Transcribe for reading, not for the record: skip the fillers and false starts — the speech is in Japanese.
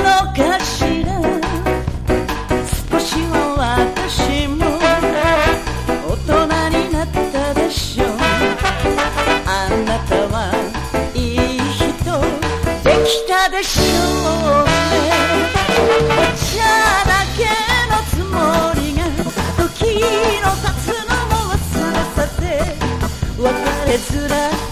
のかしら。少しは私も大人になったでしょう。あなたはいい人できたでしょうね。お茶だけのつもりが時の経つのも忘れさせ、別れづらい